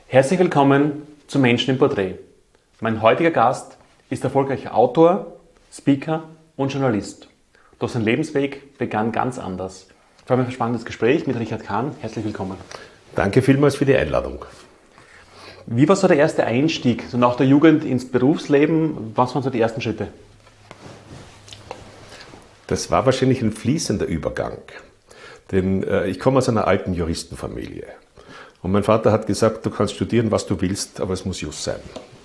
Herzlich willkommen zu Menschen im Porträt. Mein heutiger Gast ist erfolgreicher Autor, Speaker und Journalist. Doch sein Lebensweg begann ganz anders. Ich freue mich auf ein spannendes Gespräch mit Richard Kahn. Herzlich willkommen. Danke vielmals für die Einladung. Wie war so der erste Einstieg, so nach der Jugend ins Berufsleben? Was waren so die ersten Schritte? Das war wahrscheinlich ein fließender Übergang. Denn ich komme aus einer alten Juristenfamilie. Und mein Vater hat gesagt, du kannst studieren, was du willst, aber es muss Jus sein.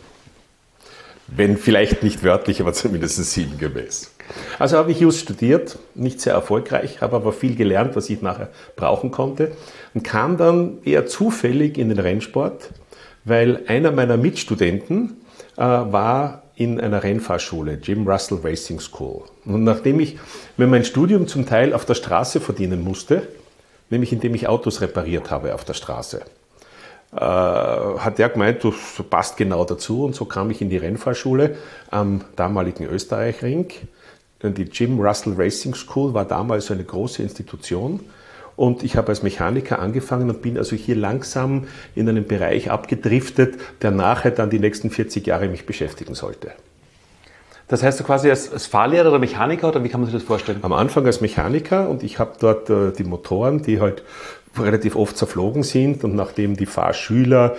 Wenn vielleicht nicht wörtlich, aber zumindest sinngemäß. Also habe ich Jus studiert, nicht sehr erfolgreich, habe aber viel gelernt, was ich nachher brauchen konnte. Und kam dann eher zufällig in den Rennsport, weil einer meiner Mitstudenten war in einer Rennfahrschule, Jim Russell Racing School. Und nachdem ich mir mein Studium zum Teil auf der Straße verdienen musste, nämlich indem ich Autos repariert habe auf der Straße, hat er gemeint, das passt genau dazu. Und so kam ich in die Rennfahrschule am damaligen Österreichring. Die Jim Russell Racing School war damals eine große Institution. Und ich habe als Mechaniker angefangen und bin also hier langsam in einen Bereich abgedriftet, der nachher dann die nächsten 40 Jahre mich beschäftigen sollte. Das heißt, du quasi als Fahrlehrer oder Mechaniker, oder wie kann man sich das vorstellen? Am Anfang als Mechaniker, und ich habe dort die Motoren, die halt relativ oft zerflogen sind, und nachdem die Fahrschüler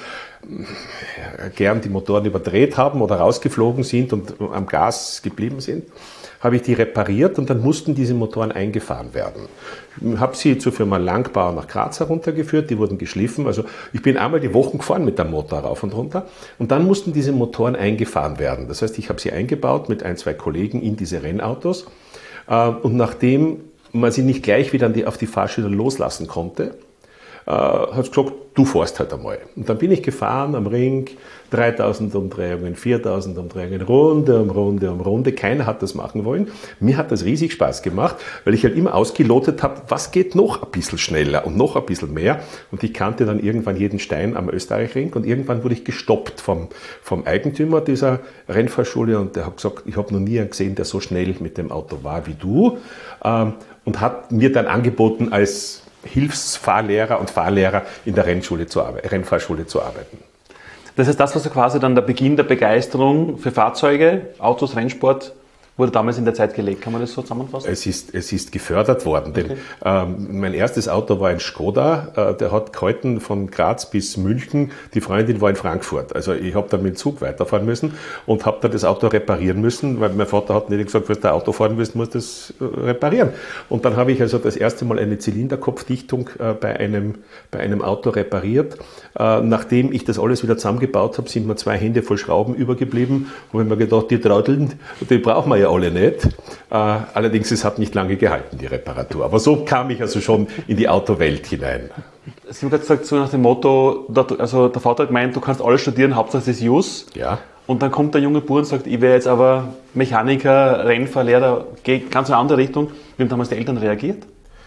gern die Motoren überdreht haben oder rausgeflogen sind und am Gas geblieben sind, habe ich die repariert und dann mussten diese Motoren eingefahren werden. Ich habe sie zur Firma Langbauer nach Graz heruntergeführt, die wurden geschliffen. Also ich bin einmal die Woche gefahren mit dem Motor rauf und runter und dann mussten diese Motoren eingefahren werden. Das heißt, ich habe sie eingebaut mit ein, zwei Kollegen in diese Rennautos und nachdem man sie nicht gleich wieder auf die Fahrschüler loslassen konnte, hat gesagt, du fährst halt einmal. Und dann bin ich gefahren am Ring, 3000 Umdrehungen, 4000 Umdrehungen, Runde um Runde um Runde. Keiner hat das machen wollen. Mir hat das riesig Spaß gemacht, weil ich halt immer ausgelotet habe, was geht noch ein bisschen schneller und noch ein bisschen mehr. Und ich kannte dann irgendwann jeden Stein am Österreichring und irgendwann wurde ich gestoppt vom Eigentümer dieser Rennfahrschule und der hat gesagt, ich habe noch nie einen gesehen, der so schnell mit dem Auto war wie du, und hat mir dann angeboten, als Hilfsfahrlehrer und Fahrlehrer in der Rennfahrschule zu arbeiten. Das heißt, das war so quasi dann der Beginn der Begeisterung für Fahrzeuge, Autos, Rennsport, wurde damals in der Zeit gelegt. Kann man das so zusammenfassen? Es ist gefördert worden, denn mein erstes Auto war ein Skoda, der hat gehalten von Graz bis München, die Freundin war in Frankfurt. Also ich habe dann mit dem Zug weiterfahren müssen und habe dann das Auto reparieren müssen, weil mein Vater hat nicht gesagt, wenn du Auto fahren willst, musst du das reparieren. Und dann habe ich also das erste Mal eine Zylinderkopfdichtung bei einem Auto repariert. Nachdem ich das alles wieder zusammengebaut habe, sind mir 2 Hände voll Schrauben übergeblieben. Und ich mir gedacht, die Trotteln, die brauchen wir ja alle nicht. Allerdings, es hat nicht lange gehalten, die Reparatur. Aber so kam ich also schon in die Autowelt hinein. Sie haben gerade gesagt, so nach dem Motto, also der Vater hat gemeint, du kannst alles studieren, Hauptsache das ist Jus. Ja. Und dann kommt der junge Bub und sagt, ich wäre jetzt aber Mechaniker, Rennfahrlehrer, geht ganz in eine andere Richtung. Wie haben damals die Eltern reagiert?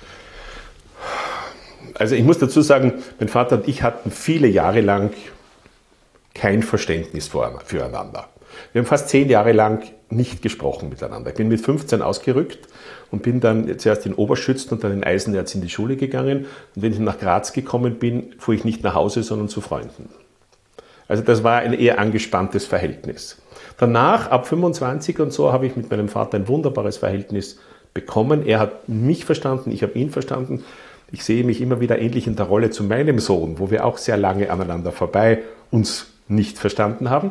Also ich muss dazu sagen, mein Vater und ich hatten viele Jahre lang kein Verständnis füreinander. Wir haben fast 10 Jahre lang nicht gesprochen miteinander. Ich bin mit 15 ausgerückt und bin dann zuerst in Oberschützen und dann in Eisenerz in die Schule gegangen. Und wenn ich nach Graz gekommen bin, fuhr ich nicht nach Hause, sondern zu Freunden. Also das war ein eher angespanntes Verhältnis. Danach, ab 25 und so, habe ich mit meinem Vater ein wunderbares Verhältnis bekommen. Er hat mich verstanden, ich habe ihn verstanden. Ich sehe mich immer wieder ähnlich in der Rolle zu meinem Sohn, wo wir auch sehr lange aneinander vorbei uns nicht verstanden haben.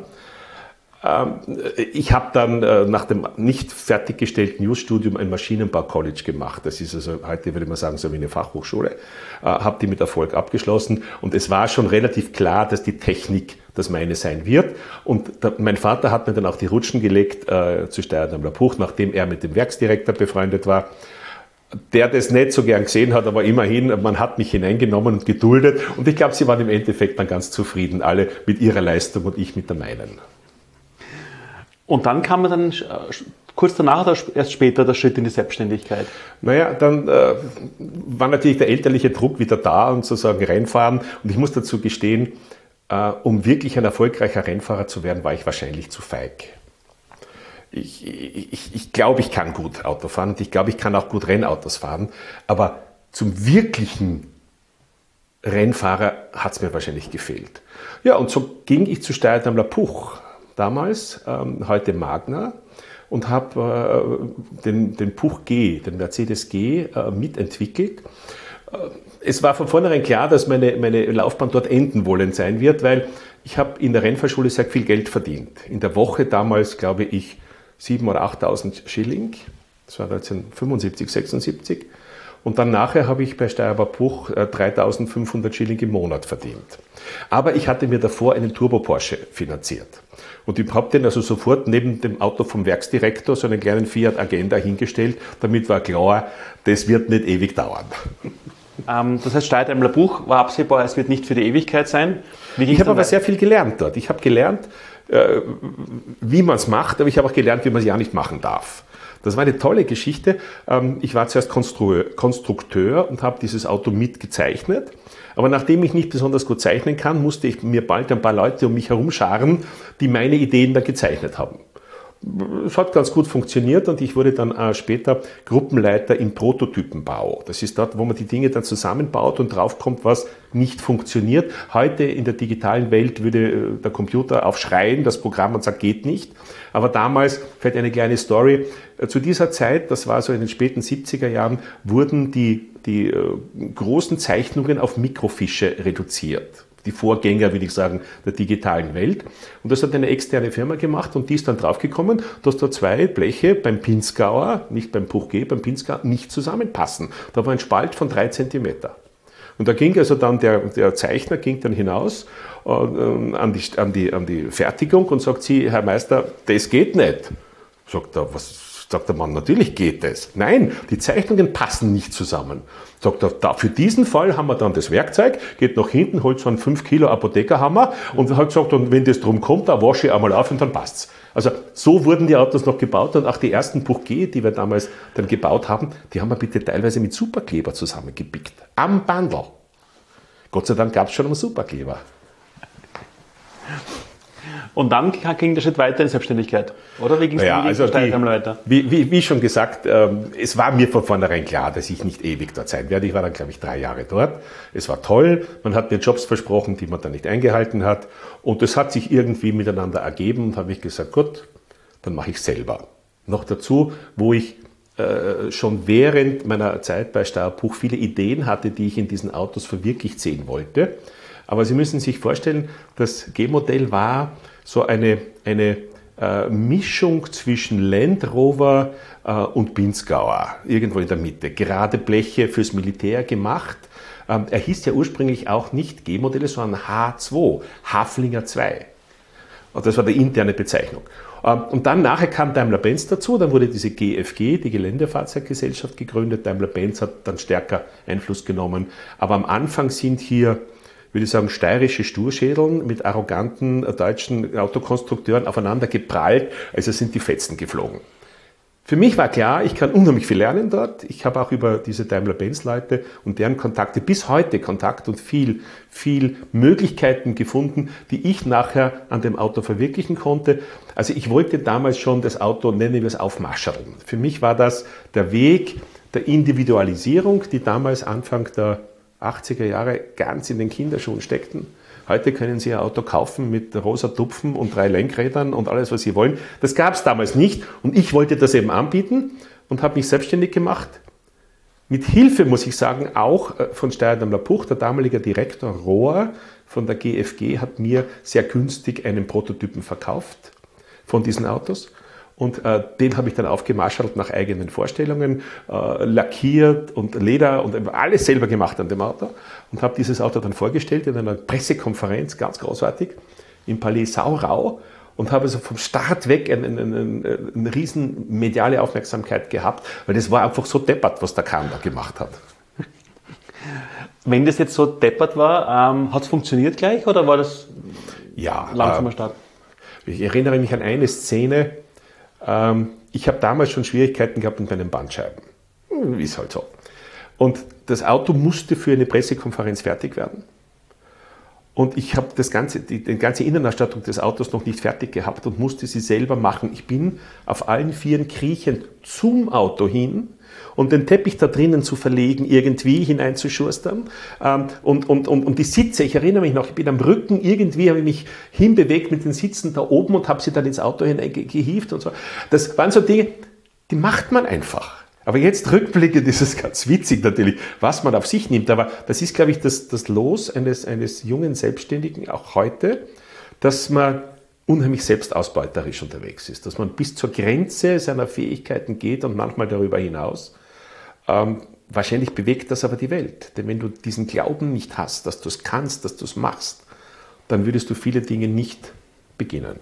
Ich habe dann nach dem nicht fertiggestellten Jus-Studium ein Maschinenbau-College gemacht. Das ist also heute, würde man sagen, so wie eine Fachhochschule. Habe die mit Erfolg abgeschlossen und es war schon relativ klar, dass die Technik das meine sein wird. Und mein Vater hat mir dann auch die Rutschen gelegt zu Steyr-Dammler-Puch, nachdem er mit dem Werksdirektor befreundet war, der das nicht so gern gesehen hat, aber immerhin, man hat mich hineingenommen und geduldet. Und ich glaube, sie waren im Endeffekt dann ganz zufrieden, alle mit ihrer Leistung und ich mit der meinen. Und dann kam dann kurz danach oder erst später der Schritt in die Selbstständigkeit? Naja, dann war natürlich der elterliche Druck wieder da und sozusagen Rennfahren. Und ich muss dazu gestehen, um wirklich ein erfolgreicher Rennfahrer zu werden, war ich wahrscheinlich zu feig. Ich glaube, ich kann gut Auto fahren und ich glaube, ich kann auch gut Rennautos fahren. Aber zum wirklichen Rennfahrer hat es mir wahrscheinlich gefehlt. Ja, und so ging ich zu Steyr-Daimler Puch, damals, heute Magna, und habe den Puch G, den Mercedes G, mitentwickelt. Es war von vornherein klar, dass meine Laufbahn dort enden wollen sein wird, weil ich habe in der Rennfahrschule sehr viel Geld verdient. In der Woche damals, glaube ich, 7.000 oder 8.000 Schilling. Das war 1975, 76. Und dann nachher habe ich bei Steyr-Daimler Puch 3.500 Schilling im Monat verdient. Aber ich hatte mir davor einen Turbo Porsche finanziert. Und ich habe den also sofort neben dem Auto vom Werksdirektor so einen kleinen Fiat Agenda hingestellt. Damit war klar, das wird nicht ewig dauern. Das heißt, Steyr-Daimler Puch war absehbar, es wird nicht für die Ewigkeit sein. Ich habe aber sehr viel gelernt dort. Ich habe gelernt, wie man es macht, aber ich habe auch gelernt, wie man es ja nicht machen darf. Das war eine tolle Geschichte. Ich war zuerst Konstrukteur und habe dieses Auto mitgezeichnet. Aber nachdem ich nicht besonders gut zeichnen kann, musste ich mir bald ein paar Leute um mich herum scharen, die meine Ideen da gezeichnet haben. Es hat ganz gut funktioniert und ich wurde dann später Gruppenleiter im Prototypenbau. Das ist dort, wo man die Dinge dann zusammenbaut und draufkommt, was nicht funktioniert. Heute in der digitalen Welt würde der Computer aufschreien, das Programm, und sagt, geht nicht. Aber damals, vielleicht eine kleine Story, zu dieser Zeit, das war so in den späten 70er Jahren, wurden die großen Zeichnungen auf Mikrofische reduziert. Die Vorgänger, würde ich sagen, der digitalen Welt. Und das hat eine externe Firma gemacht und die ist dann draufgekommen, dass da zwei Bleche beim Pinzgauer, nicht beim Puch G, beim Pinzgauer, nicht zusammenpassen. Da war ein Spalt von 3 Zentimeter. Und da ging also dann der Zeichner ging dann hinaus an die Fertigung und sagt sie, Herr Meister, das geht nicht. Sagt er, sagt der Mann, natürlich geht das. Nein, die Zeichnungen passen nicht zusammen. Sagt er, für diesen Fall haben wir dann das Werkzeug, geht nach hinten, holt so einen 5 Kilo Apothekerhammer und hat gesagt, und wenn das drum kommt, dann wasche ich einmal auf und dann passt's. Also so wurden die Autos noch gebaut und auch die ersten Puch G, die wir damals dann gebaut haben, die haben wir bitte teilweise mit Superkleber zusammengepickt. Am Bandel. Gott sei Dank gab es schon einen Superkleber. Und dann ging der Schritt weiter in Selbstständigkeit, oder? Wie ging es dann weiter? Wie schon gesagt, es war mir von vornherein klar, dass ich nicht ewig dort sein werde. Ich war dann, glaube ich, 3 Jahre dort. Es war toll. Man hat mir Jobs versprochen, die man dann nicht eingehalten hat. Und das hat sich irgendwie miteinander ergeben und habe ich gesagt, gut, dann mache ich selber. Noch dazu, wo ich schon während meiner Zeit bei Steyr Puch viele Ideen hatte, die ich in diesen Autos verwirklicht sehen wollte. Aber Sie müssen sich vorstellen, das G-Modell war so eine Mischung zwischen Land Rover und Pinzgauer, irgendwo in der Mitte. Gerade Bleche fürs Militär gemacht. Er hieß ja ursprünglich auch nicht G-Modelle, sondern H2, Haflinger 2. Und das war die interne Bezeichnung. Und dann nachher kam Daimler-Benz dazu, dann wurde diese GFG, die Geländefahrzeuggesellschaft, gegründet. Daimler-Benz hat dann stärker Einfluss genommen. Aber am Anfang sind hier, würde ich sagen, steirische Sturschädeln mit arroganten deutschen Autokonstrukteuren aufeinander geprallt, also sind die Fetzen geflogen. Für mich war klar, ich kann unheimlich viel lernen dort. Ich habe auch über diese Daimler-Benz-Leute und deren Kontakte bis heute Kontakt und viel Möglichkeiten gefunden, die ich nachher an dem Auto verwirklichen konnte. Also ich wollte damals schon das Auto, nennen wir es, aufmaschern. Für mich war das der Weg der Individualisierung, die damals Anfang der 80er Jahre ganz in den Kinderschuhen steckten. Heute können Sie ein Auto kaufen mit rosa Tupfen und 3 Lenkrädern und alles, was Sie wollen. Das gab es damals nicht und ich wollte das eben anbieten und habe mich selbstständig gemacht. Mit Hilfe, muss ich sagen, auch von Steyr-Daimler Puch, der damalige Direktor Rohr von der GFG hat mir sehr günstig einen Prototypen verkauft von diesen Autos. Und den habe ich dann aufgemaschert nach eigenen Vorstellungen, lackiert und Leder und alles selber gemacht an dem Auto und habe dieses Auto dann vorgestellt in einer Pressekonferenz, ganz großartig, im Palais Saurau und habe also vom Start weg eine riesen mediale Aufmerksamkeit gehabt, weil das war einfach so deppert, was der Kahn da gemacht hat. Wenn das jetzt so deppert war, hat es funktioniert gleich oder war das langsamer Start? Ich erinnere mich an eine Szene. Ich habe damals schon Schwierigkeiten gehabt mit meinen Bandscheiben. Ist halt so. Und das Auto musste für eine Pressekonferenz fertig werden. Und ich habe die ganze Innenausstattung des Autos noch nicht fertig gehabt und musste sie selber machen. Ich bin auf allen 4 kriechend zum Auto hin, und den Teppich da drinnen zu verlegen, irgendwie hineinzuschustern. Und die Sitze, ich erinnere mich noch, ich bin am Rücken, irgendwie habe ich mich hinbewegt mit den Sitzen da oben und habe sie dann ins Auto hineingehievt und so. Das waren so Dinge, die macht man einfach. Aber jetzt rückblickend ist es ganz witzig natürlich, was man auf sich nimmt. Aber das ist, glaube ich, das Los eines jungen Selbstständigen, auch heute, dass man unheimlich selbstausbeuterisch unterwegs ist. Dass man bis zur Grenze seiner Fähigkeiten geht und manchmal darüber hinaus. Wahrscheinlich bewegt das aber die Welt. Denn wenn du diesen Glauben nicht hast, dass du es kannst, dass du es machst, dann würdest du viele Dinge nicht beginnen.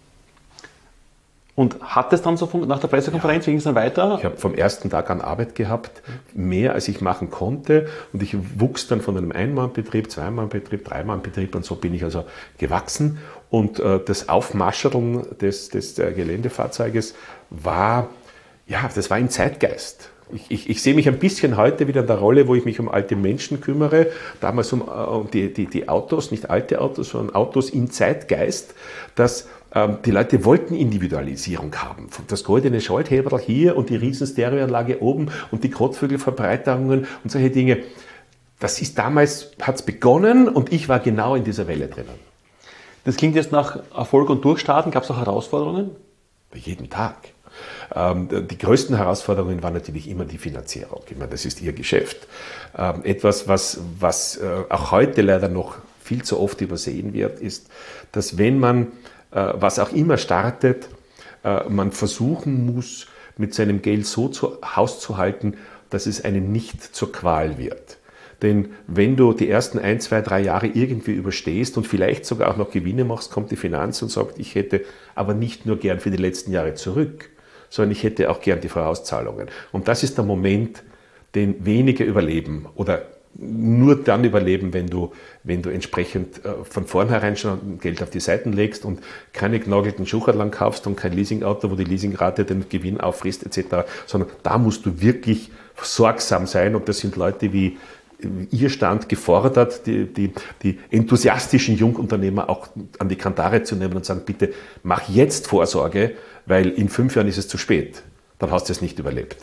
Und hat es dann so nach der Pressekonferenz, wie ging es dann weiter? Ich habe vom ersten Tag an Arbeit gehabt, mehr als ich machen konnte. Und ich wuchs dann von einem Ein-Mann-Betrieb, Zwei-Mann-Betrieb, Drei-Mann-Betrieb und so bin ich also gewachsen. Und das Aufmascheln des Geländefahrzeuges war, ja, das war im Zeitgeist. Ich sehe mich ein bisschen heute wieder in der Rolle, wo ich mich um alte Menschen kümmere, damals um die Autos, nicht alte Autos, sondern Autos im Zeitgeist, dass die Leute wollten Individualisierung haben. Das goldene Schalthebel hier und die riesen Stereoanlage oben und die Kotflügelverbreiterungen und solche Dinge. Das ist damals, hat es begonnen und ich war genau in dieser Welle drinnen. Das klingt jetzt nach Erfolg und Durchstarten. Gab es auch Herausforderungen? Jeden Tag. Die größten Herausforderungen waren natürlich immer die Finanzierung. Ich meine, das ist ihr Geschäft. Etwas, was auch heute leider noch viel zu oft übersehen wird, ist, dass wenn man was auch immer startet, man versuchen muss, mit seinem Geld so hauszuhalten, dass es einem nicht zur Qual wird. Denn wenn du die ersten 1, 2, 3 Jahre irgendwie überstehst und vielleicht sogar auch noch Gewinne machst, kommt die Finanz und sagt, ich hätte aber nicht nur gern für die letzten Jahre zurück, sondern ich hätte auch gern die Vorauszahlungen. Und das ist der Moment, den wenige überleben oder nur dann überleben, wenn du entsprechend von vornherein schon Geld auf die Seiten legst und keine genagelten Schuchertlang kaufst und kein Leasingauto, wo die Leasingrate den Gewinn auffrisst etc., sondern da musst du wirklich sorgsam sein und das sind Leute wie ihr Stand gefordert, die enthusiastischen Jungunternehmer auch an die Kandare zu nehmen und sagen, bitte mach jetzt Vorsorge, weil in 5 Jahren ist es zu spät. Dann hast du es nicht überlebt.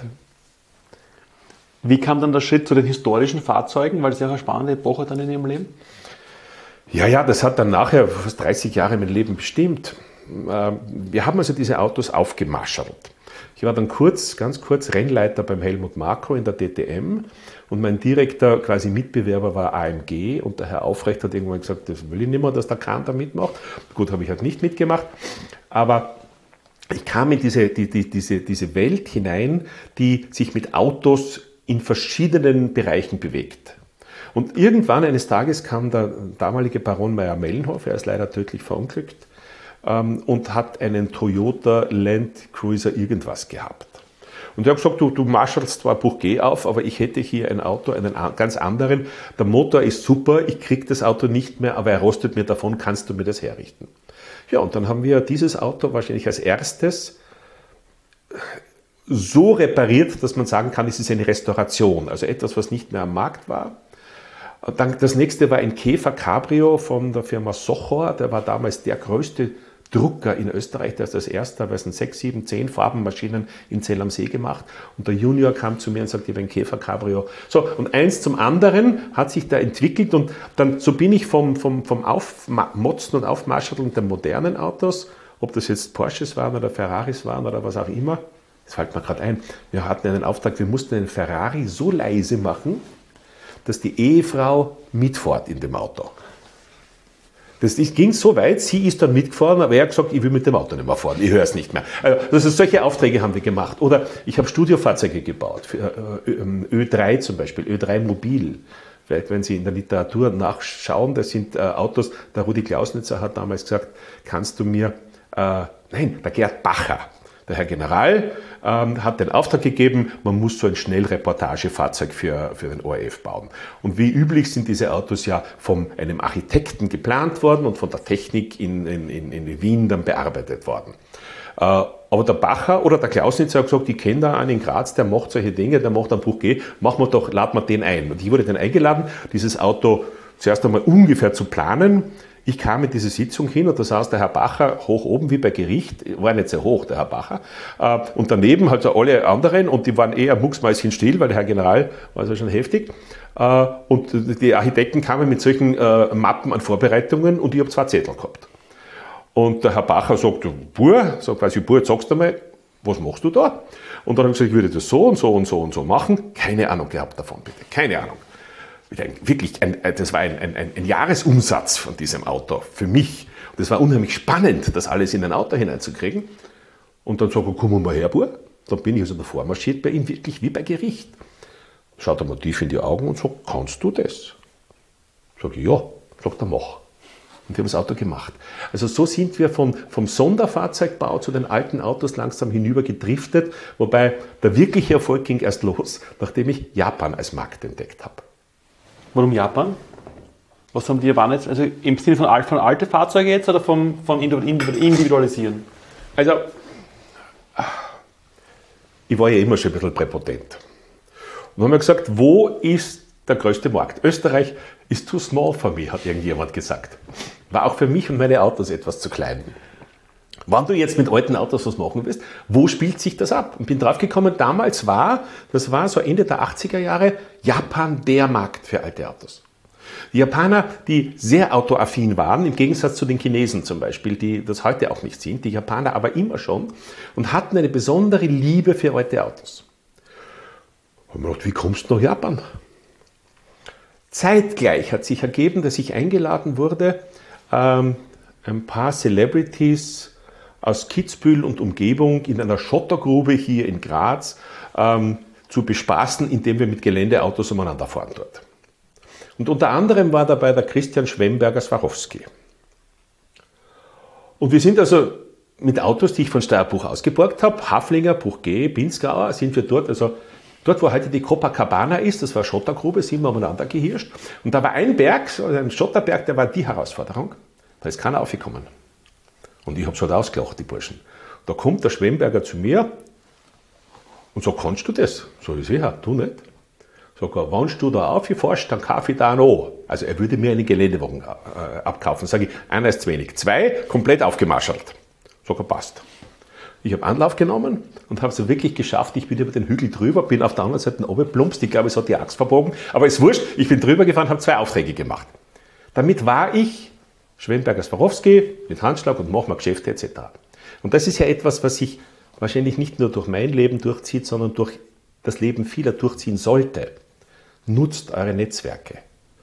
Wie kam dann der Schritt zu den historischen Fahrzeugen? Weil es ja eine spannende Epoche dann in Ihrem Leben? Ja, das hat dann nachher fast 30 Jahre mein Leben bestimmt. Wir haben also diese Autos aufgemaschert. Ich war dann ganz kurz Rennleiter beim Helmut Marko in der DTM und mein direkter quasi Mitbewerber war AMG und der Herr Aufrecht hat irgendwann gesagt, das will ich nicht mehr, dass der Kahn da mitmacht. Gut, habe ich halt nicht mitgemacht, aber ich kam in diese Welt hinein, die sich mit Autos in verschiedenen Bereichen bewegt. Und irgendwann eines Tages kam der damalige Baron Mayr-Melnhof, er ist leider tödlich verunglückt, und hat einen Toyota Land Cruiser irgendwas gehabt. Und er hat gesagt, du marschallst zwar Buch G auf, aber ich hätte hier ein Auto, einen ganz anderen. Der Motor ist super, ich kriege das Auto nicht mehr, aber er rostet mir davon, kannst du mir das herrichten? Ja, und dann haben wir dieses Auto wahrscheinlich als erstes so repariert, dass man sagen kann, es ist eine Restauration, also etwas, was nicht mehr am Markt war. Dann das nächste war ein Käfer Cabrio von der Firma Sochor, der war damals der größte Drucker in Österreich, der ist das erste, weil es 6, 7, 10 Farbenmaschinen in Zell am See gemacht und der Junior kam zu mir und sagte, ich habe ein Käfer Cabrio. So, und eins zum anderen hat sich da entwickelt und dann so bin ich vom Aufmotzen und Aufmarscheln der modernen Autos, ob das jetzt Porsches waren oder Ferraris waren oder was auch immer, das fällt mir gerade ein, wir hatten einen Auftrag, wir mussten einen Ferrari so leise machen, dass die Ehefrau mitfährt in dem Auto. Das ging so weit, sie ist dann mitgefahren, aber er hat gesagt, ich will mit dem Auto nicht mehr fahren, ich höre es nicht mehr. Also solche Aufträge haben wir gemacht. Oder ich habe Studiofahrzeuge gebaut, für Ö3 zum Beispiel, Ö3 Mobil. Vielleicht, wenn Sie in der Literatur nachschauen, das sind Autos, der Rudi Klausnitzer hat damals gesagt, kannst du mir, der Gerd Bacher, der Herr General, hat den Auftrag gegeben, man muss so ein Schnellreportagefahrzeug für den ORF bauen. Und wie üblich sind diese Autos ja von einem Architekten geplant worden und von der Technik in Wien dann bearbeitet worden. Aber der Bacher oder der Klausnitzer hat gesagt, ich kenne da einen in Graz, der macht solche Dinge, der macht einen Buch G, laden wir den ein. Und ich wurde dann eingeladen, dieses Auto zuerst einmal ungefähr zu planen. Ich kam in diese Sitzung hin und da saß der Herr Bacher hoch oben wie bei Gericht, war nicht sehr hoch, der Herr Bacher, und daneben halt so alle anderen und die waren eher mucksmäuschen still, weil der Herr General war so schon heftig. Und die Architekten kamen mit solchen Mappen an Vorbereitungen und ich habe 2 Zettel gehabt. Und der Herr Bacher sagt, sagt quasi, Bur, sagst du mal, was machst du da? Und dann habe ich gesagt, ich würde das so und so und so und so machen. Keine Ahnung gehabt davon, bitte. Keine Ahnung. Wirklich, das war ein Jahresumsatz von diesem Auto für mich. Und das war unheimlich spannend, das alles in ein Auto hineinzukriegen. Und dann sage ich, komm mal her, Bur. Dann bin ich also davor marschiert bei ihm, wirklich wie bei Gericht. Schaut er mir tief in die Augen und sagt, kannst du das? Sag ich, ja. Sagt er, mach. Und die haben das Auto gemacht. Also so sind wir vom Sonderfahrzeugbau zu den alten Autos langsam hinüber gedriftet, wobei der wirkliche Erfolg ging erst los, nachdem ich Japan als Markt entdeckt habe. Warum Japan? Was haben die Japaner jetzt? Also im Sinne von alte Fahrzeuge jetzt oder von Individualisieren? Also, ich war ja immer schon ein bisschen präpotent. Und haben wir gesagt, wo ist der größte Markt? Österreich ist too small for me, hat irgendjemand gesagt. War auch für mich und meine Autos etwas zu klein. Wenn du jetzt mit alten Autos was machen willst, wo spielt sich das ab? Und bin draufgekommen, damals das war so Ende der 80er Jahre, Japan der Markt für alte Autos. Die Japaner, die sehr autoaffin waren, im Gegensatz zu den Chinesen zum Beispiel, die das heute auch nicht sind, die Japaner aber immer schon und hatten eine besondere Liebe für alte Autos. Und ich dachte, wie kommst du nach Japan? Zeitgleich hat sich ergeben, dass ich eingeladen wurde, ein paar Celebrities aus Kitzbühel und Umgebung in einer Schottergrube hier in Graz zu bespaßen, indem wir mit Geländeautos umeinander fahren dort. Und unter anderem war dabei der Christian Schwemberger-Swarovski. Und wir sind also mit Autos, die ich von Steierbuch ausgeborgt habe, Haflinger, Buch G, Pinzgauer, sind wir dort, also dort, wo heute die Copacabana ist, das war eine Schottergrube, sind wir umeinander gehirscht. Und da war ein Berg, also ein Schotterberg, der war die Herausforderung. Da ist keiner aufgekommen. Und ich habe es halt ausgelacht, die Burschen. Da kommt der Schwemberger zu mir und sagt, kannst du das? Sag ich, sicher, du nicht. Sag er, wenn du da aufgefährst, dann kaufe ich da noch. Also er würde mir einen Geländewagen abkaufen. Sag ich, einer ist zu wenig. 2, komplett aufgemarschelt. Sag er, passt. Ich habe Anlauf genommen und habe es wirklich geschafft. Ich bin über den Hügel drüber, bin auf der anderen Seite runtergeplumpst. Ich glaube, es hat die Axt verbogen. Aber ist wurscht, ich bin drüber gefahren, habe 2 Aufträge gemacht. Damit war ich Schwemberger-Swarovski mit Handschlag und machen wir Geschäfte etc. Und das ist ja etwas, was sich wahrscheinlich nicht nur durch mein Leben durchzieht, sondern durch das Leben vieler durchziehen sollte. Nutzt eure Netzwerke.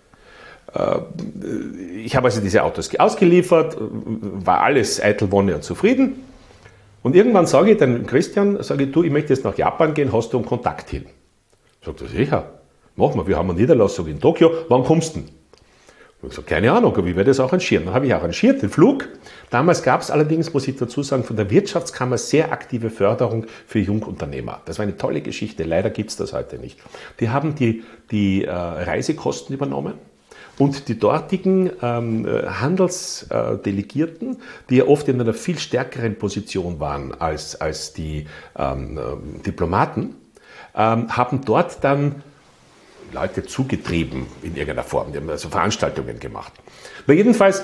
Ich habe also diese Autos ausgeliefert, war alles eitel Wonne und zufrieden. Und irgendwann sage ich den Christian, du, ich möchte jetzt nach Japan gehen, hast du einen Kontakt hin? Sagt er, sicher, machen wir haben eine Niederlassung in Tokio, wann kommst du denn? Ich habe gesagt, keine Ahnung, aber ich werde das arrangieren. Dann habe ich arrangiert, den Flug. Damals gab es allerdings, muss ich dazu sagen, von der Wirtschaftskammer sehr aktive Förderung für Jungunternehmer. Das war eine tolle Geschichte, leider gibt es das heute nicht. Die haben die Reisekosten übernommen und die dortigen Handelsdelegierten, die ja oft in einer viel stärkeren Position waren als die Diplomaten, haben dort dann Leute zugetrieben in irgendeiner Form. Die haben also Veranstaltungen gemacht. Aber jedenfalls,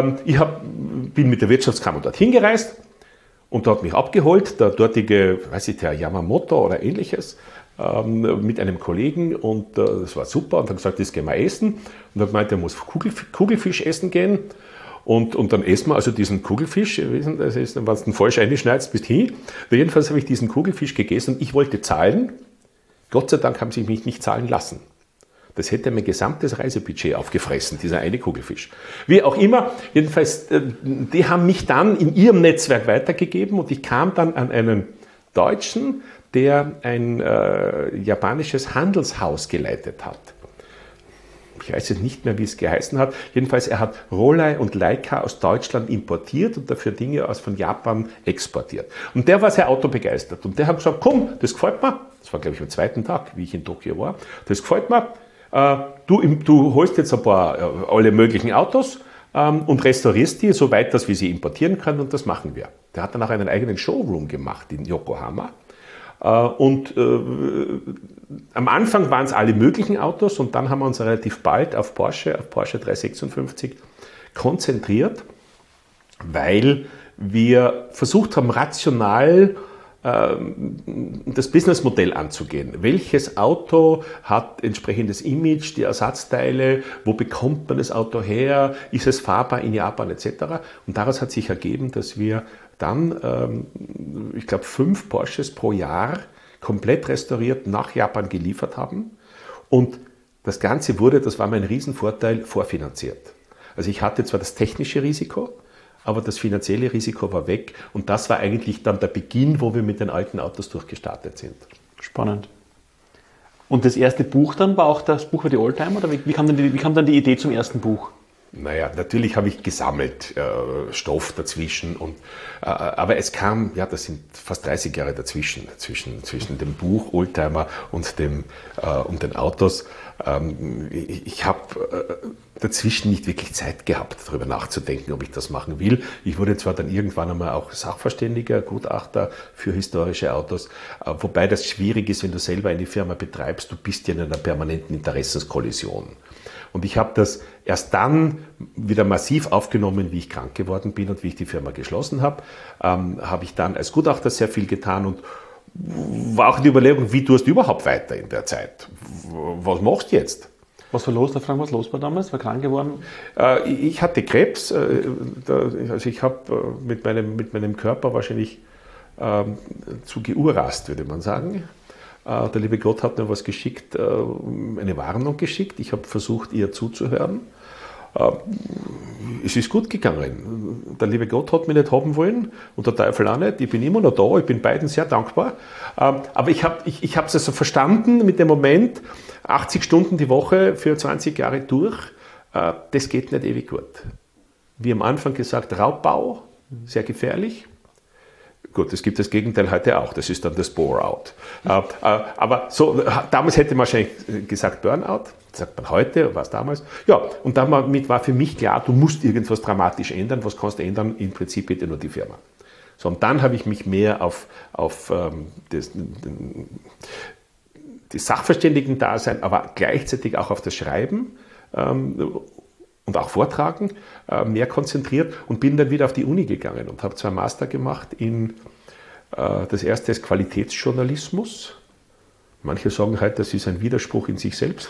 bin mit der Wirtschaftskammer dorthin gereist und da hat mich abgeholt, der dortige, der Yamamoto oder ähnliches, mit einem Kollegen und das war super und hat gesagt, das gehen wir essen und hat gemeint, er muss Kugelfisch essen gehen und dann essen wir also diesen Kugelfisch, das ist, wenn du den falsch einschneidest, bist hin. Jedenfalls habe ich diesen Kugelfisch gegessen und ich wollte zahlen. Gott sei Dank haben sie mich nicht zahlen lassen. Das hätte mein gesamtes Reisebudget aufgefressen, dieser eine Kugelfisch. Wie auch immer, jedenfalls, die haben mich dann in ihrem Netzwerk weitergegeben und ich kam dann an einen Deutschen, der ein japanisches Handelshaus geleitet hat. Ich weiß jetzt nicht mehr, wie es geheißen hat. Jedenfalls, er hat Rollei und Leica aus Deutschland importiert und dafür Dinge von Japan exportiert. Und der war sehr autobegeistert. Und der hat gesagt, komm, das gefällt mir. Das war, glaube ich, am 2. Tag, wie ich in Tokio war. Das gefällt mir. Du holst jetzt ein paar alle möglichen Autos und restaurierst die so weit, dass wir sie importieren können und das machen wir. Der hat dann auch einen eigenen Showroom gemacht in Yokohama. Und am Anfang waren es alle möglichen Autos und dann haben wir uns relativ bald auf Porsche 356 konzentriert, weil wir versucht haben, rational das Businessmodell anzugehen. Welches Auto hat entsprechendes Image, die Ersatzteile, wo bekommt man das Auto her, ist es fahrbar in Japan etc. Und daraus hat sich ergeben, dass wir dann, ich glaube, 5 Porsches pro Jahr komplett restauriert nach Japan geliefert haben. Und das Ganze wurde, das war mein Riesenvorteil, vorfinanziert. Also ich hatte zwar das technische Risiko, aber das finanzielle Risiko war weg und das war eigentlich dann der Beginn, wo wir mit den alten Autos durchgestartet sind. Spannend. Und das erste Buch dann war auch das Buch für die Oldtimer oder wie kam dann die Idee zum ersten Buch? Naja, natürlich habe ich gesammelt, Stoff dazwischen, aber es kam, ja, das sind fast 30 Jahre dazwischen, zwischen dem Buch Oldtimer und den Autos. Ich habe dazwischen nicht wirklich Zeit gehabt, darüber nachzudenken, ob ich das machen will. Ich wurde zwar dann irgendwann einmal auch Sachverständiger, Gutachter für historische Autos, wobei das schwierig ist, wenn du selber eine Firma betreibst, du bist ja in einer permanenten Interessenskollision. Und ich habe das erst dann wieder massiv aufgenommen, wie ich krank geworden bin und wie ich die Firma geschlossen habe. Habe ich dann als Gutachter sehr viel getan und war auch die Überlegung, wie tust du überhaupt weiter in der Zeit? Was machst du jetzt? Was war los? Da fragen wir, was los war damals? War krank geworden? Ich hatte Krebs. Also ich habe mit meinem Körper wahrscheinlich zu geurast, würde man sagen. Der liebe Gott hat mir was geschickt, eine Warnung geschickt. Ich habe versucht, ihr zuzuhören. Es ist gut gegangen. Der liebe Gott hat mich nicht haben wollen und der Teufel auch nicht. Ich bin immer noch da, ich bin beiden sehr dankbar. Aber ich habe es also verstanden mit dem Moment, 80 Stunden die Woche für 20 Jahre durch, das geht nicht ewig gut. Wie am Anfang gesagt, Raubbau, sehr gefährlich. Gut, es gibt das Gegenteil heute auch, das ist dann das Bore-out. Aber so, damals hätte man wahrscheinlich gesagt Burnout, das sagt man heute, was damals. Ja, und damit war für mich klar, du musst irgendwas dramatisch ändern. Was kannst du ändern? Im Prinzip bitte nur die Firma. So, und dann habe ich mich mehr auf das Sachverständigen-Dasein, aber gleichzeitig auch auf das Schreiben und auch Vortragen mehr konzentriert und bin dann wieder auf die Uni gegangen und habe 2 Master gemacht in, das erste ist Qualitätsjournalismus. Manche sagen halt, das ist ein Widerspruch in sich selbst.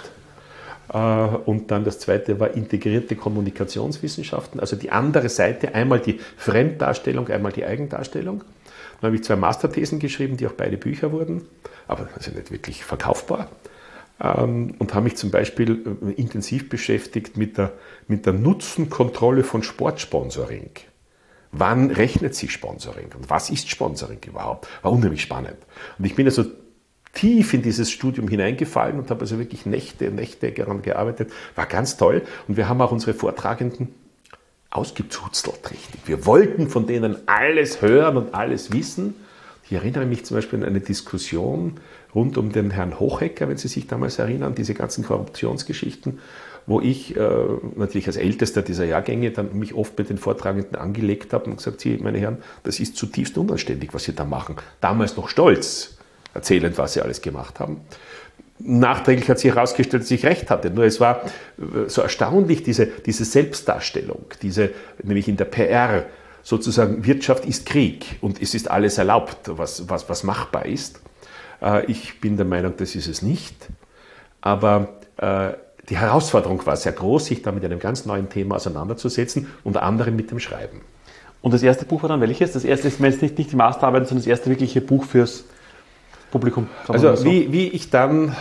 Und dann das zweite war integrierte Kommunikationswissenschaften, also die andere Seite, einmal die Fremddarstellung, einmal die Eigendarstellung. Dann habe ich 2 Masterthesen geschrieben, die auch beide Bücher wurden, aber also nicht wirklich verkaufbar. Und habe mich zum Beispiel intensiv beschäftigt mit der Nutzenkontrolle von Sportsponsoring. Wann rechnet sich Sponsoring und was ist Sponsoring überhaupt? War unheimlich spannend. Und ich bin also tief in dieses Studium hineingefallen und habe also wirklich Nächte daran gearbeitet. War ganz toll. Und wir haben auch unsere Vortragenden ausgezuzelt, richtig. Wir wollten von denen alles hören und alles wissen. Ich erinnere mich zum Beispiel an eine Diskussion rund um den Herrn Hochecker, wenn Sie sich damals erinnern, diese ganzen Korruptionsgeschichten, wo ich natürlich als Ältester dieser Jahrgänge dann mich oft mit den Vortragenden angelegt habe und gesagt, Sie, meine Herren, das ist zutiefst unanständig, was Sie da machen. Damals noch stolz, erzählend, was Sie alles gemacht haben. Nachträglich hat sich herausgestellt, dass ich recht hatte. Nur es war so erstaunlich, diese Selbstdarstellung, nämlich in der PR, sozusagen Wirtschaft ist Krieg und es ist alles erlaubt, was machbar ist. Ich bin der Meinung, das ist es nicht. Aber die Herausforderung war sehr groß, sich da mit einem ganz neuen Thema auseinanderzusetzen, unter anderem mit dem Schreiben. Und das erste Buch war dann welches? Das erste ist jetzt nicht die Masterarbeit, sondern das erste wirkliche Buch fürs Publikum. Also wie ich dann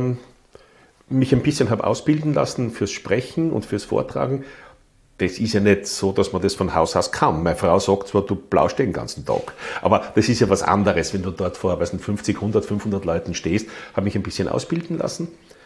mich ein bisschen habe ausbilden lassen fürs Sprechen und fürs Vortragen, das ist ja nicht so, dass man das von Haus aus kann. Meine Frau sagt zwar, du blaust den ganzen Tag, aber das ist ja was anderes, wenn du dort vor 50, 100, 500 Leuten stehst. Habe mich ein bisschen ausbilden lassen,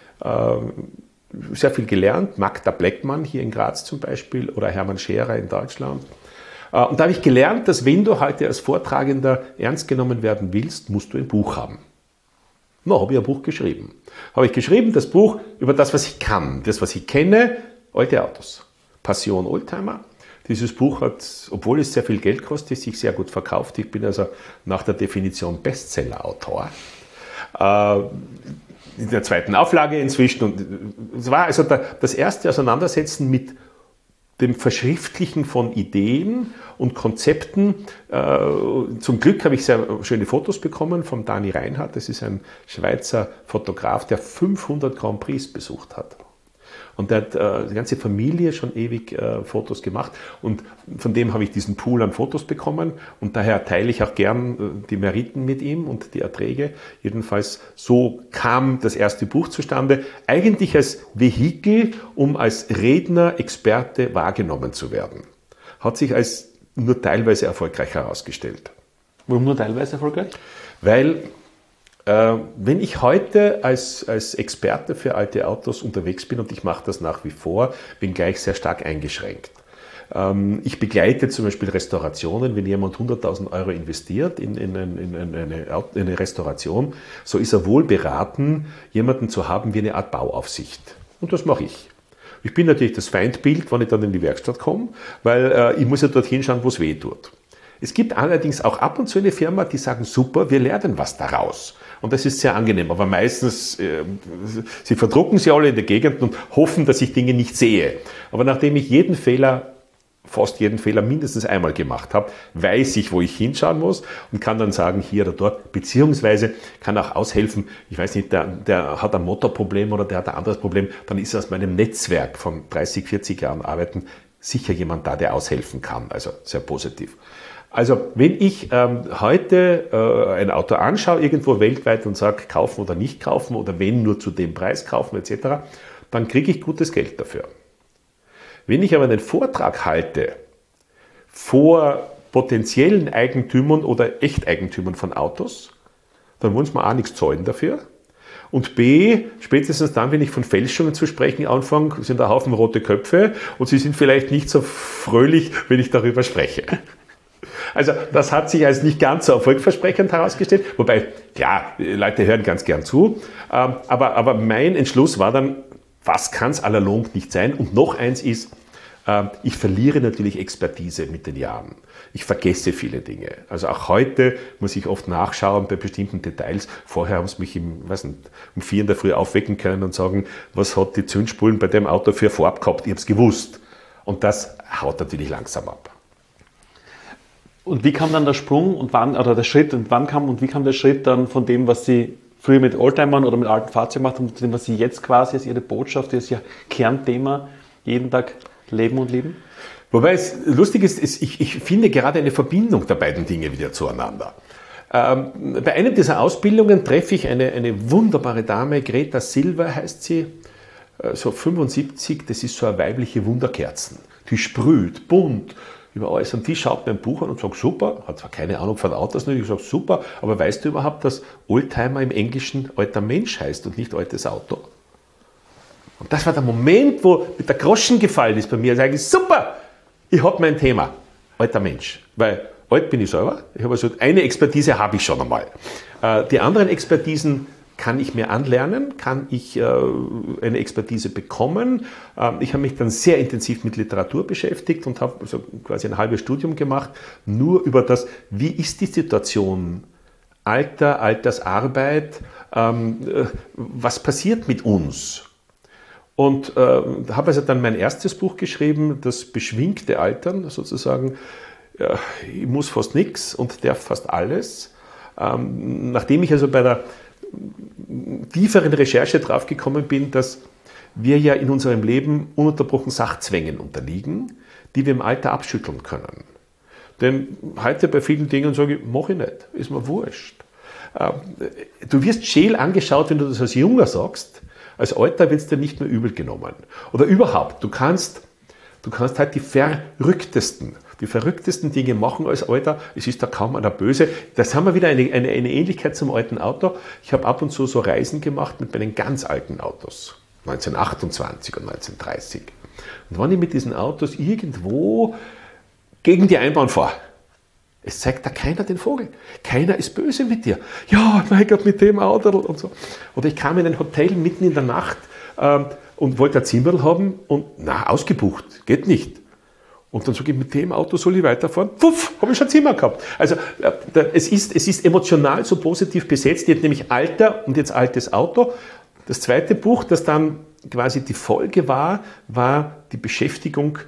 sehr viel gelernt. Magda Bleckmann hier in Graz zum Beispiel oder Hermann Scherer in Deutschland. Und da habe ich gelernt, dass wenn du heute als Vortragender ernst genommen werden willst, musst du ein Buch haben. Na, habe ich ein Buch geschrieben. Habe ich geschrieben, das Buch über das, was ich kann, das, was ich kenne, alte Autos. Passion Oldtimer. Dieses Buch hat, obwohl es sehr viel Geld kostet, sich sehr gut verkauft. Ich bin also nach der Definition Bestseller-Autor. In der 2. Auflage inzwischen. Und es war also das erste Auseinandersetzen mit dem Verschriftlichen von Ideen und Konzepten. Zum Glück habe ich sehr schöne Fotos bekommen vom Dani Reinhardt. Das ist ein Schweizer Fotograf, der 500 Grand Prix besucht hat. Und der hat die ganze Familie schon ewig Fotos gemacht. Und von dem habe ich diesen Pool an Fotos bekommen. Und daher teile ich auch gern die Meriten mit ihm und die Erträge. Jedenfalls so kam das erste Buch zustande. Eigentlich als Vehikel, um als Redner, Experte wahrgenommen zu werden. Hat sich als nur teilweise erfolgreich herausgestellt. Warum nur teilweise erfolgreich? Weil wenn ich heute als Experte für alte Autos unterwegs bin, und ich mache das nach wie vor, bin gleich sehr stark eingeschränkt. Ich begleite zum Beispiel Restaurationen. Wenn jemand 100.000 Euro investiert in eine Restauration, so ist er wohl beraten, jemanden zu haben wie eine Art Bauaufsicht. Und das mache ich. Ich bin natürlich das Feindbild, wenn ich dann in die Werkstatt komme, weil ich muss ja dorthin schauen, wo es weh tut. Es gibt allerdings auch ab und zu eine Firma, die sagen, super, wir lernen was daraus. Und das ist sehr angenehm. Aber meistens, sie verdrucken sie alle in der Gegend und hoffen, dass ich Dinge nicht sehe. Aber nachdem ich fast jeden Fehler mindestens einmal gemacht habe, weiß ich, wo ich hinschauen muss und kann dann sagen, hier oder dort, beziehungsweise kann auch aushelfen, ich weiß nicht, der hat ein Motorproblem oder der hat ein anderes Problem, dann ist aus meinem Netzwerk von 30, 40 Jahren Arbeiten sicher jemand da, der aushelfen kann. Also sehr positiv. Also wenn ich heute ein Auto anschaue, irgendwo weltweit und sage, kaufen oder nicht kaufen oder wenn nur zu dem Preis kaufen etc., dann kriege ich gutes Geld dafür. Wenn ich aber einen Vortrag halte vor potenziellen Eigentümern oder Echteigentümern von Autos, dann wollen sie mir A, nichts zahlen dafür. Und B, spätestens dann, wenn ich von Fälschungen zu sprechen anfange, sind da Haufen rote Köpfe und sie sind vielleicht nicht so fröhlich, wenn ich darüber spreche. Also das hat sich als nicht ganz so erfolgversprechend herausgestellt, wobei, ja, Leute hören ganz gern zu, aber mein Entschluss war dann, was kann es allalong nicht sein? Und noch eins ist, ich verliere natürlich Expertise mit den Jahren. Ich vergesse viele Dinge. Also auch heute muss ich oft nachschauen bei bestimmten Details. Vorher haben sie mich um 4 in der Früh aufwecken können und sagen, was hat die Zündspulen bei dem Auto für Farbe gehabt? Ich habe es gewusst. Und das haut natürlich langsam ab. Und wie kam dann der Sprung und wann, oder der Schritt, und wie kam der Schritt dann von dem, was Sie früher mit Oldtimern oder mit alten Fahrzeugen gemacht haben, zu dem, was Sie jetzt quasi als Ihre Botschaft, das ist ja Kernthema, jeden Tag leben und lieben? Wobei es lustig ist, ich finde gerade eine Verbindung der beiden Dinge wieder zueinander. Bei einer dieser Ausbildungen treffe ich eine wunderbare Dame, Greta Silva heißt sie, so 75, das ist so eine weibliche Wunderkerzen. Die sprüht, bunt, über alles. Und die schaut mir ein Buch an und sagt, super, hat zwar keine Ahnung von Autos, ich sage, super, aber weißt du überhaupt, dass Oldtimer im Englischen alter Mensch heißt und nicht altes Auto? Und das war der Moment, wo mit der Groschen gefallen ist bei mir. Ich sage, super, ich habe mein Thema, alter Mensch. Weil alt bin ich selber, ich habe also eine Expertise habe ich schon einmal. Die anderen Expertisen kann ich mir anlernen, kann ich eine Expertise bekommen. Ich habe mich dann sehr intensiv mit Literatur beschäftigt und habe also quasi ein halbes Studium gemacht, nur über das, wie ist die Situation, Alter, Altersarbeit, was passiert mit uns? Und habe also dann mein erstes Buch geschrieben, das beschwingte Altern, sozusagen, ich muss fast nichts und darf fast alles. Nachdem ich also bei der tieferen Recherche drauf gekommen bin, dass wir ja in unserem Leben ununterbrochen Sachzwängen unterliegen, die wir im Alter abschütteln können. Denn heute bei vielen Dingen sage ich, mache ich nicht, ist mir wurscht. Du wirst scheel angeschaut, wenn du das als Junger sagst, als Alter wird es dir nicht mehr übel genommen. Oder überhaupt, du kannst halt die verrücktesten Dinge machen als Alter. Es ist da kaum einer böse. Das haben wir wieder eine Ähnlichkeit zum alten Auto. Ich habe ab und zu so Reisen gemacht mit meinen ganz alten Autos. 1928 und 1930. Und wenn ich mit diesen Autos irgendwo gegen die Einbahn fahre, es zeigt da keiner den Vogel. Keiner ist böse mit dir. Ja, mein Gott, mit dem Auto und so. Oder ich kam in ein Hotel mitten in der Nacht und wollte ein Zimmerl haben und ausgebucht, geht nicht. Und dann sage ich, mit dem Auto soll ich weiterfahren. Puff, habe ich schon Zimmer gehabt. Also es ist emotional so positiv besetzt. Jetzt nämlich Alter und jetzt altes Auto. Das zweite Buch, das dann quasi die Folge war die Beschäftigung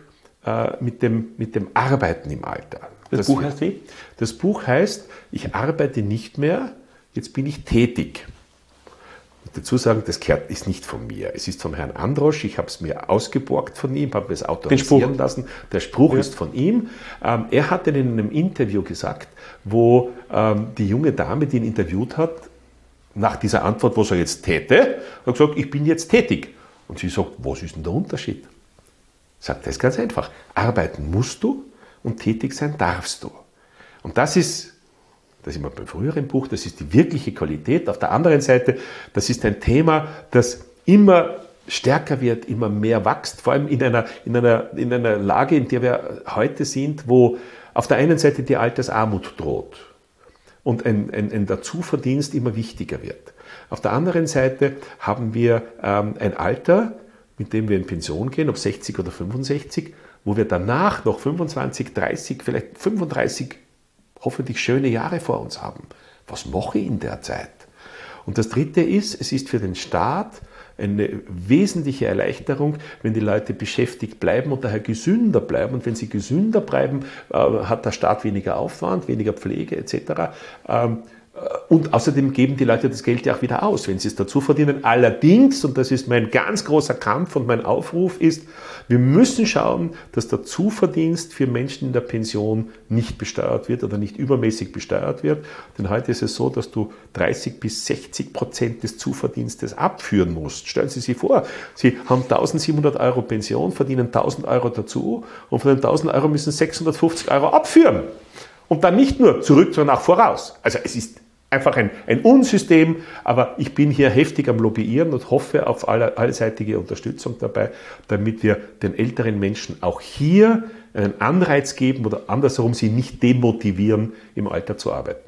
mit dem Arbeiten im Alter. Das Buch heißt wie? Das Buch heißt, ich arbeite nicht mehr, jetzt bin ich tätig. Und dazu sagen, das ist nicht von mir. Es ist vom Herrn Androsch, ich habe es mir ausgeborgt von ihm, habe es autorisieren lassen. Der Spruch ist von ihm. Er hat in einem Interview gesagt, wo die junge Dame, die ihn interviewt hat, nach dieser Antwort, was er jetzt täte, hat gesagt, ich bin jetzt tätig. Und sie sagt, was ist denn der Unterschied? Sagt, das ist ganz einfach. Arbeiten musst du und tätig sein darfst du. Und das ist immer beim früheren Buch, das ist die wirkliche Qualität. Auf der anderen Seite, das ist ein Thema, das immer stärker wird, immer mehr wächst, vor allem in einer Lage, in der wir heute sind, wo auf der einen Seite die Altersarmut droht und ein Dazuverdienst immer wichtiger wird. Auf der anderen Seite haben wir ein Alter, mit dem wir in Pension gehen, ob 60 oder 65, wo wir danach noch 25, 30, vielleicht 35 hoffentlich schöne Jahre vor uns haben. Was mache ich in der Zeit? Und das Dritte ist, es ist für den Staat eine wesentliche Erleichterung, wenn die Leute beschäftigt bleiben und daher gesünder bleiben. Und wenn sie gesünder bleiben, hat der Staat weniger Aufwand, weniger Pflege etc. Und außerdem geben die Leute das Geld ja auch wieder aus, wenn sie es dazu verdienen. Allerdings, und das ist mein ganz großer Kampf und mein Aufruf ist, wir müssen schauen, dass der Zuverdienst für Menschen in der Pension nicht besteuert wird oder nicht übermäßig besteuert wird. Denn heute ist es so, dass du 30-60% des Zuverdienstes abführen musst. Stellen Sie sich vor, Sie haben 1.700 Euro Pension, verdienen 1.000 Euro dazu und von den 1.000 Euro müssen 650 Euro abführen. Und dann nicht nur zurück, sondern auch voraus. Also es ist einfach ein Unsystem, aber ich bin hier heftig am Lobbyieren und hoffe auf allseitige Unterstützung dabei, damit wir den älteren Menschen auch hier einen Anreiz geben oder andersherum sie nicht demotivieren, im Alter zu arbeiten.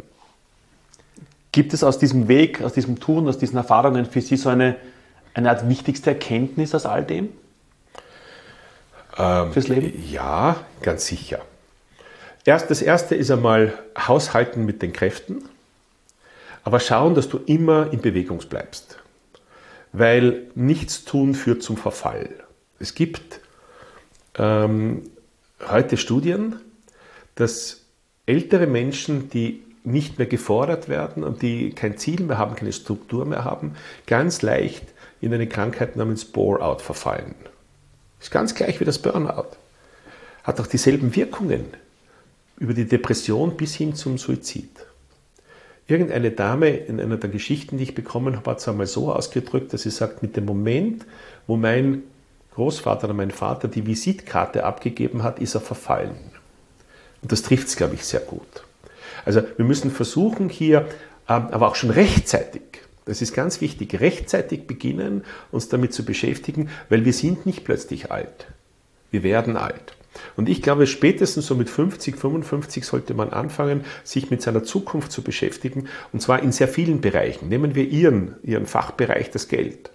Gibt es aus diesem Weg, aus diesem Tun, aus diesen Erfahrungen für Sie so eine Art wichtigste Erkenntnis aus all dem? Fürs Leben? Ja, ganz sicher. Das erste ist einmal Haushalten mit den Kräften, aber schauen, dass du immer in Bewegung bleibst, weil Nichtstun führt zum Verfall. Es gibt heute Studien, dass ältere Menschen, die nicht mehr gefordert werden und die kein Ziel mehr haben, keine Struktur mehr haben, ganz leicht in eine Krankheit namens Bore-out verfallen. Ist ganz gleich wie das Burnout. Hat auch dieselben Wirkungen. Über die Depression bis hin zum Suizid. Irgendeine Dame in einer der Geschichten, die ich bekommen habe, hat es einmal so ausgedrückt, dass sie sagt, mit dem Moment, wo mein Großvater oder mein Vater die Visitkarte abgegeben hat, ist er verfallen. Und das trifft es, glaube ich, sehr gut. Also wir müssen versuchen hier, aber auch schon rechtzeitig, das ist ganz wichtig, rechtzeitig beginnen, uns damit zu beschäftigen, weil wir sind nicht plötzlich alt. Wir werden alt. Und ich glaube, spätestens so mit 50, 55 sollte man anfangen, sich mit seiner Zukunft zu beschäftigen, und zwar in sehr vielen Bereichen. Nehmen wir Ihren Fachbereich, das Geld.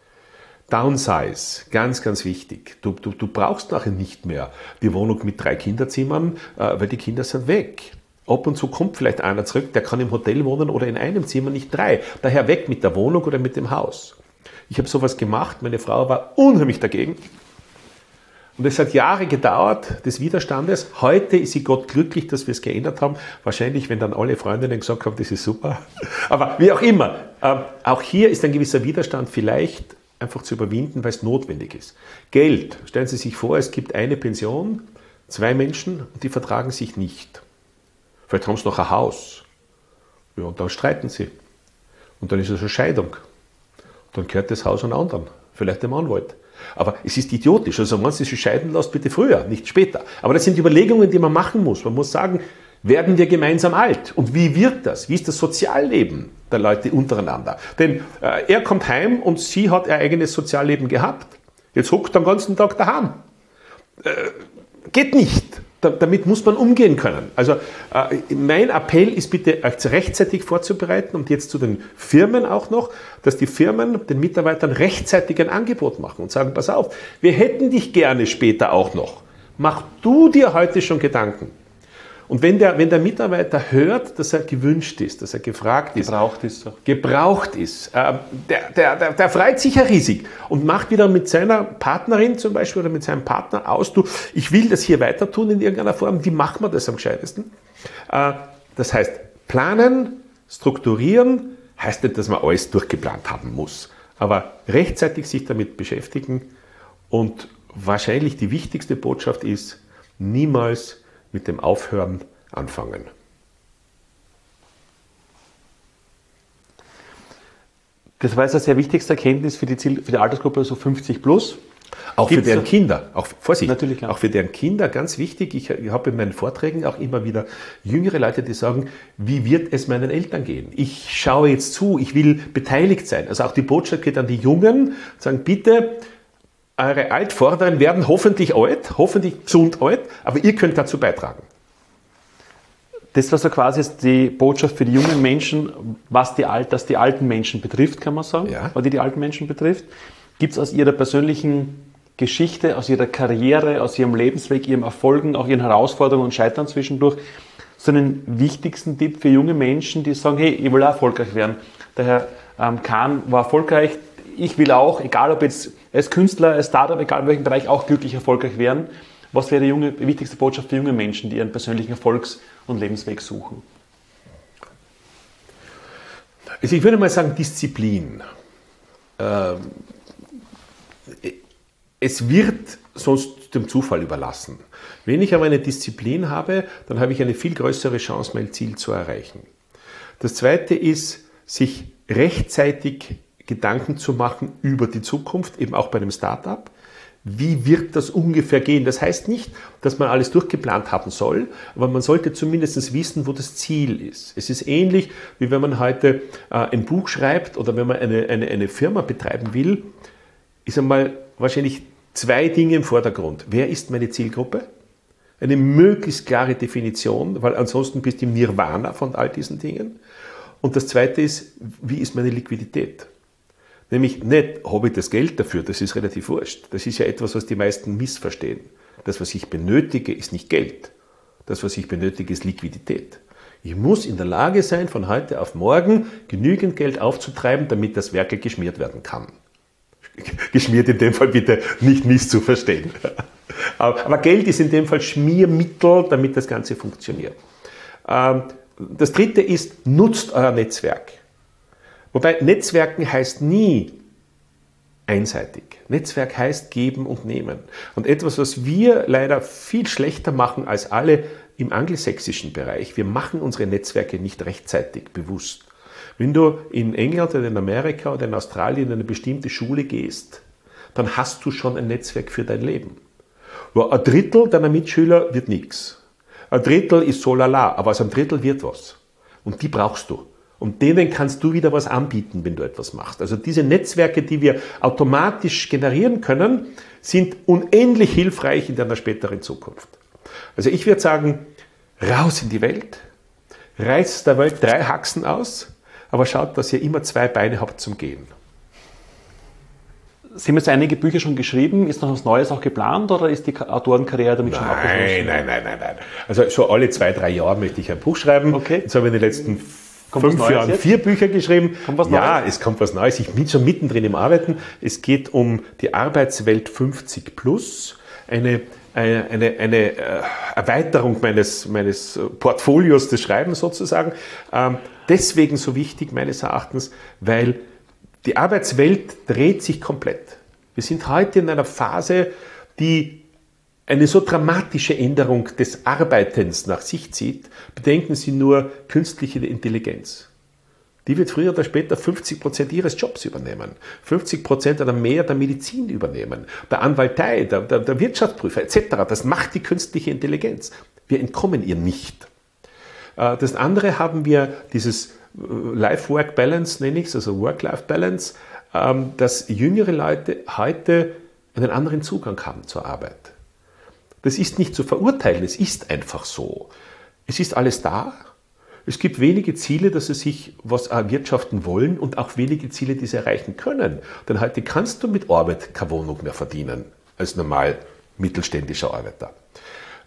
Downsize, ganz, ganz wichtig. Du brauchst nachher nicht mehr die Wohnung mit 3 Kinderzimmern, weil die Kinder sind weg. Ab und zu kommt vielleicht einer zurück, der kann im Hotel wohnen oder in einem Zimmer, nicht 3. Daher weg mit der Wohnung oder mit dem Haus. Ich habe sowas gemacht, meine Frau war unheimlich dagegen. Und es hat Jahre gedauert, des Widerstandes. Heute ist sie Gott glücklich, dass wir es geändert haben. Wahrscheinlich, wenn dann alle Freundinnen gesagt haben, das ist super. Aber wie auch immer, auch hier ist ein gewisser Widerstand vielleicht einfach zu überwinden, weil es notwendig ist. Geld. Stellen Sie sich vor, es gibt eine Pension, 2 Menschen und die vertragen sich nicht. Vielleicht haben sie noch ein Haus. Ja, und dann streiten sie. Und dann ist es eine Scheidung. Dann gehört das Haus an anderen. Vielleicht dem Anwalt. Aber es ist idiotisch. Also wenn Sie sich scheiden lässt, bitte früher, nicht später. Aber das sind Überlegungen, die man machen muss. Man muss sagen, werden wir gemeinsam alt? Und wie wird das? Wie ist das Sozialleben der Leute untereinander? Denn er kommt heim und sie hat ihr eigenes Sozialleben gehabt. Jetzt hockt er den ganzen Tag daheim. Geht nicht. Damit muss man umgehen können. Also mein Appell ist bitte, euch rechtzeitig vorzubereiten und jetzt zu den Firmen auch noch, dass die Firmen den Mitarbeitern rechtzeitig ein Angebot machen und sagen, pass auf, wir hätten dich gerne später auch noch. Mach du dir heute schon Gedanken. Und wenn der Mitarbeiter hört, dass er gewünscht ist, dass er gefragt ist, gebraucht ist, der freut sich ja riesig und macht wieder mit seiner Partnerin zum Beispiel oder mit seinem Partner aus, du, ich will das hier weiter tun in irgendeiner Form, wie machen wir das am gescheitesten? Das heißt, planen, strukturieren, heißt nicht, dass man alles durchgeplant haben muss, aber rechtzeitig sich damit beschäftigen und wahrscheinlich die wichtigste Botschaft ist, niemals mit dem Aufhören anfangen. Das war jetzt eine sehr wichtigste Erkenntnis für die Altersgruppe, so 50 plus. Auch für deren Kinder, Vorsicht, natürlich, ja. Auch für deren Kinder, ganz wichtig, ich habe in meinen Vorträgen auch immer wieder jüngere Leute, die sagen, wie wird es meinen Eltern gehen? Ich schaue jetzt zu, ich will beteiligt sein. Also auch die Botschaft geht an die Jungen, sagen, bitte, eure Altvorderen werden hoffentlich alt, hoffentlich gesund alt, aber ihr könnt dazu beitragen. Das war so quasi die Botschaft für die jungen Menschen, was die alten Menschen betrifft, kann man sagen, ja. Oder die alten Menschen betrifft. Gibt es aus Ihrer persönlichen Geschichte, aus Ihrer Karriere, aus Ihrem Lebensweg, Ihren Erfolgen, auch Ihren Herausforderungen und Scheitern zwischendurch, so einen wichtigsten Tipp für junge Menschen, die sagen, hey, ich will auch erfolgreich werden. Der Herr Kahn war erfolgreich, ich will auch, egal ob jetzt als Künstler, als Startup, egal in welchem Bereich, auch glücklich erfolgreich werden. Was wäre die wichtigste Botschaft für junge Menschen, die ihren persönlichen Erfolgs- und Lebensweg suchen? Also ich würde mal sagen, Disziplin. Es wird sonst dem Zufall überlassen. Wenn ich aber eine Disziplin habe, dann habe ich eine viel größere Chance, mein Ziel zu erreichen. Das Zweite ist, sich rechtzeitig Gedanken zu machen über die Zukunft, eben auch bei einem Startup. Wie wird das ungefähr gehen? Das heißt nicht, dass man alles durchgeplant haben soll, aber man sollte zumindest wissen, wo das Ziel ist. Es ist ähnlich, wie wenn man heute ein Buch schreibt oder wenn man eine Firma betreiben will, ist einmal wahrscheinlich zwei Dinge im Vordergrund. Wer ist meine Zielgruppe? Eine möglichst klare Definition, weil ansonsten bist du im Nirvana von all diesen Dingen. Und das Zweite ist, wie ist meine Liquidität? Nämlich nicht, habe ich das Geld dafür, das ist relativ wurscht. Das ist ja etwas, was die meisten missverstehen. Das, was ich benötige, ist nicht Geld. Das, was ich benötige, ist Liquidität. Ich muss in der Lage sein, von heute auf morgen genügend Geld aufzutreiben, damit das Werkel geschmiert werden kann. Geschmiert in dem Fall bitte nicht misszuverstehen. Aber Geld ist in dem Fall Schmiermittel, damit das Ganze funktioniert. Das Dritte ist, nutzt euer Netzwerk. Wobei Netzwerken heißt nie einseitig. Netzwerk heißt geben und nehmen. Und etwas, was wir leider viel schlechter machen als alle im angelsächsischen Bereich, wir machen unsere Netzwerke nicht rechtzeitig bewusst. Wenn du in England oder in Amerika oder in Australien in eine bestimmte Schule gehst, dann hast du schon ein Netzwerk für dein Leben. Wo ein Drittel deiner Mitschüler wird nichts. Ein Drittel ist so lala, aber aus einem Drittel wird was. Und die brauchst du. Und denen kannst du wieder was anbieten, wenn du etwas machst. Also diese Netzwerke, die wir automatisch generieren können, sind unendlich hilfreich in deiner späteren Zukunft. Also ich würde sagen, raus in die Welt, reißt der Welt 3 Haxen aus, aber schaut, dass ihr immer 2 Beine habt zum Gehen. Sie haben jetzt einige Bücher schon geschrieben. Ist noch was Neues auch geplant oder ist die Autorenkarriere damit schon abgeschlossen? Nein. Also so alle 2-3 Jahre möchte ich ein Buch schreiben. Okay. Jetzt habe ich in den letzten 5 Jahren 4 Bücher geschrieben. Kommt was Neues? Ja, es kommt was Neues. Ich bin schon mittendrin im Arbeiten. Es geht um die Arbeitswelt 50 plus. Eine Erweiterung meines Portfolios des Schreibens sozusagen. Deswegen so wichtig meines Erachtens, weil die Arbeitswelt dreht sich komplett. Wir sind heute in einer Phase, die eine so dramatische Änderung des Arbeitens nach sich zieht. Bedenken Sie nur künstliche Intelligenz. Die wird früher oder später 50% ihres Jobs übernehmen, 50% oder mehr der Medizin übernehmen, der Anwaltei, der Wirtschaftsprüfer etc. Das macht die künstliche Intelligenz. Wir entkommen ihr nicht. Das andere haben wir dieses Life-Work-Balance, nenne ich es, also Work-Life-Balance, dass jüngere Leute heute einen anderen Zugang haben zur Arbeit. Das ist nicht zu verurteilen, es ist einfach so. Es ist alles da. Es gibt wenige Ziele, dass sie sich was erwirtschaften wollen und auch wenige Ziele, die sie erreichen können. Denn heute kannst du mit Arbeit keine Wohnung mehr verdienen als normal mittelständischer Arbeiter.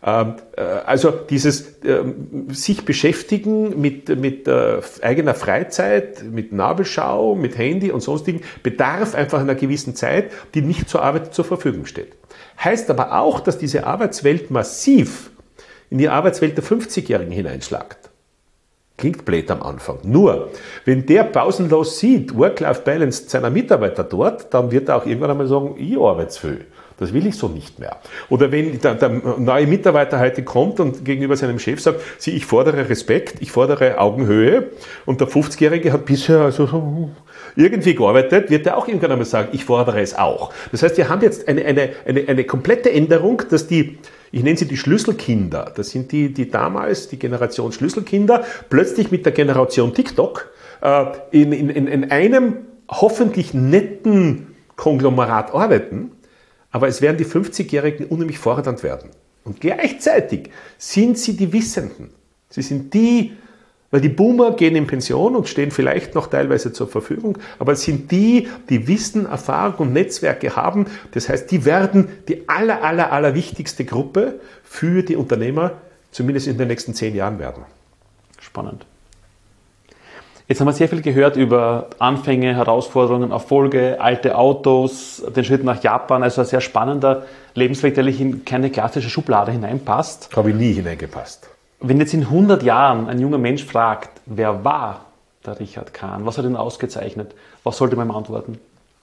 Also dieses sich beschäftigen mit eigener Freizeit, mit Nabelschau, mit Handy und sonstigen, bedarf einfach einer gewissen Zeit, die nicht zur Arbeit zur Verfügung steht. Heißt aber auch, dass diese Arbeitswelt massiv in die Arbeitswelt der 50-Jährigen hineinschlagt. Klingt blöd am Anfang. Nur, wenn der pausenlos sieht, Work-Life-Balance seiner Mitarbeiter dort, dann wird er auch irgendwann einmal sagen, ich arbeite zu viel. Das will ich so nicht mehr. Oder wenn der neue Mitarbeiter heute kommt und gegenüber seinem Chef sagt, ich fordere Respekt, ich fordere Augenhöhe, und der 50-Jährige hat bisher also irgendwie gearbeitet, wird er auch irgendwann einmal sagen, ich fordere es auch. Das heißt, wir haben jetzt eine komplette Änderung, dass ich nenne sie die Schlüsselkinder, das sind die damals, die Generation Schlüsselkinder, plötzlich mit der Generation TikTok in einem hoffentlich netten Konglomerat arbeiten, aber es werden die 50-Jährigen unheimlich fordernd werden. Und gleichzeitig sind sie die Wissenden. Sie sind weil die Boomer gehen in Pension und stehen vielleicht noch teilweise zur Verfügung, aber es sind die Wissen, Erfahrung und Netzwerke haben. Das heißt, die werden die aller wichtigste Gruppe für die Unternehmer, zumindest in den nächsten 10 Jahren werden. Spannend. Jetzt haben wir sehr viel gehört über Anfänge, Herausforderungen, Erfolge, alte Autos, den Schritt nach Japan. Also ein sehr spannender Lebensweg, der in keine klassische Schublade hineinpasst. Habe ich nie hineingepasst. Wenn jetzt in 100 Jahren ein junger Mensch fragt, wer war der Richard Kahn, was hat ihn ausgezeichnet, was sollte man ihm antworten?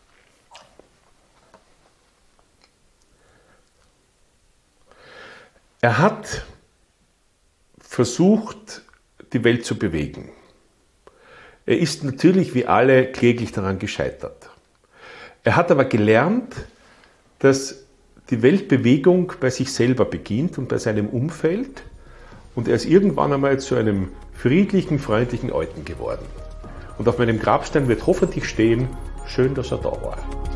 Er hat versucht, die Welt zu bewegen. Er ist natürlich wie alle kläglich daran gescheitert. Er hat aber gelernt, dass die Weltbewegung bei sich selber beginnt und bei seinem Umfeld, und er ist irgendwann einmal zu einem friedlichen, freundlichen Alten geworden. Und auf meinem Grabstein wird hoffentlich stehen, schön, dass er da war.